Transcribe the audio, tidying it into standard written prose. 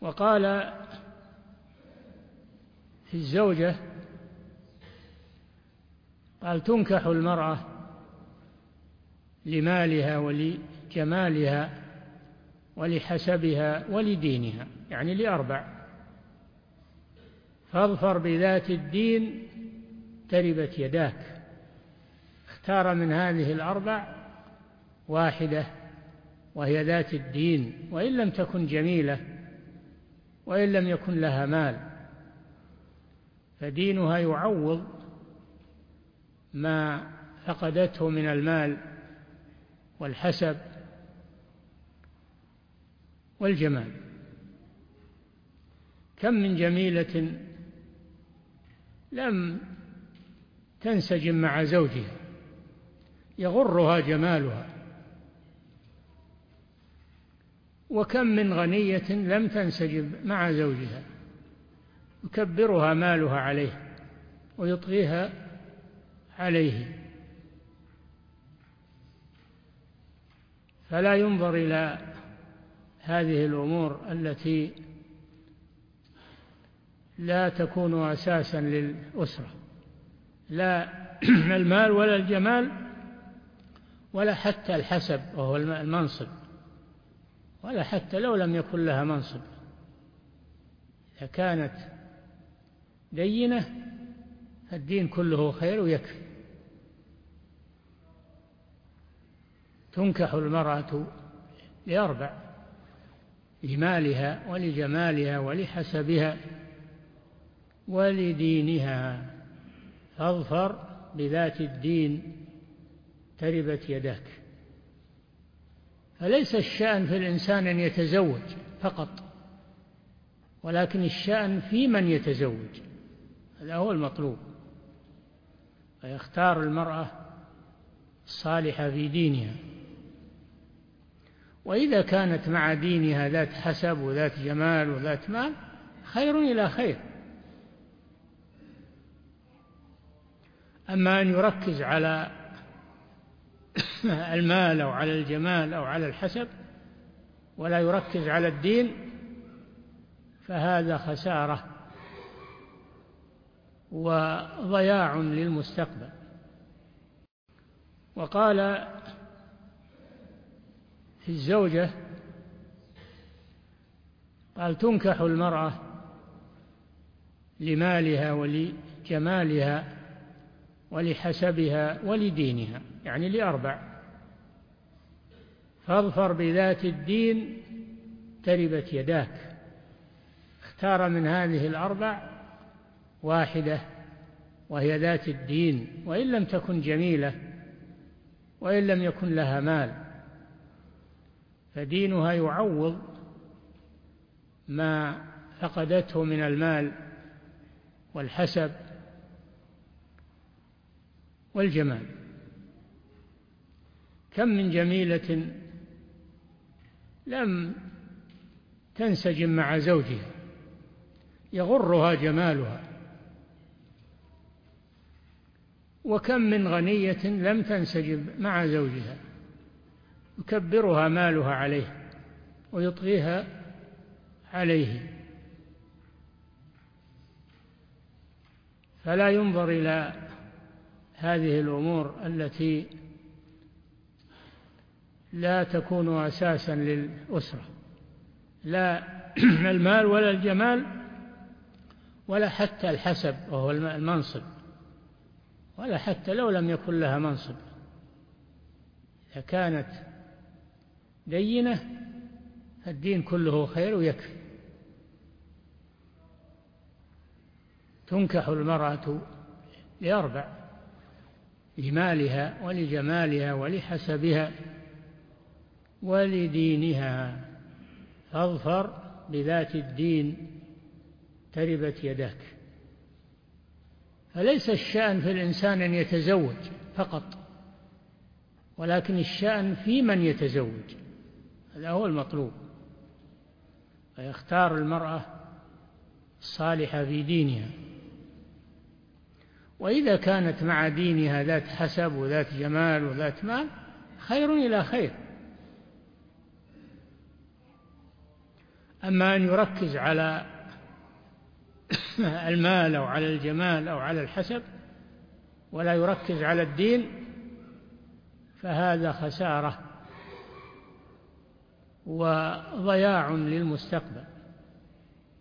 وقال في الزوجة قال: تنكح المرأة لمالها ولجمالها ولحسبها ولدينها، يعني لأربع: فاظفر بذات الدين تربت يداك. اختار من هذه الأربع واحدة وهي ذات الدين، وإن لم تكن جميلة وإن لم يكن لها مال، فدينها يعوض ما فقدته من المال والحسب والجمال. كم من جميلة لم تنسجم مع زوجها يغرها جمالها، وكم من غنية لم تنسجم مع زوجها يكبرها مالها عليه ويطغيها عليه. فلا ينظر إلى هذه الأمور التي لا تكون أساسا للأسرة، لا المال ولا الجمال ولا حتى الحسب وهو المنصب، ولا حتى لو لم يكن لها منصب. إذا كانت دينة فالدين كله خير ويكفي. تنكح المرأة لأربع: لمالها ولجمالها ولحسبها ولدينها، فاظفر بذات الدين تربت يداك. فليس الشأن في الإنسان أن يتزوج فقط، ولكن الشأن في من يتزوج، هذا هو المطلوب. فيختار المرأة الصالحة في دينها، وإذا كانت مع دينها ذات حسب وذات جمال وذات مال خير إلى خير. أما أن يركز على المال أو على الجمال أو على الحسب ولا يركز على الدين فهذا خسارة وضياع للمستقبل. وقال في الزوجة قال: تنكح المرأة لمالها ولجمالها ولحسبها ولدينها، يعني لأربع: فاظفر بذات الدين تربت يداك. اختار من هذه الأربع واحدة وهي ذات الدين، وإن لم تكن جميلة وإن لم يكن لها مال، فدينها يعوض ما فقدته من المال والحسب والجمال. كم من جميلة لم تنسجم مع زوجها يغرها جمالها، وكم من غنية لم تنسجم مع زوجها يكبرها مالها عليه ويطغيها عليه. فلا ينظر إلى هذه الأمور التي لا تكون أساسا للأسرة، لا المال ولا الجمال ولا حتى الحسب وهو المنصب، ولا حتى لو لم يكن لها منصب. إذا كانت دينة فالدين كله خير ويكفي. تنكح المرأة لأربع: لمالها ولجمالها ولحسبها ولدينها، فاظفر بذات الدين تربت يداك. فليس الشأن في الإنسان أن يتزوج فقط، ولكن الشأن في من يتزوج، هذا هو المطلوب. فيختار المرأة الصالحة في دينها، وإذا كانت مع دينها ذات حسب وذات جمال وذات مال خير إلى خير. أما أن يركز على المال أو على الجمال أو على الحسب ولا يركز على الدين فهذا خسارة وضياع للمستقبل.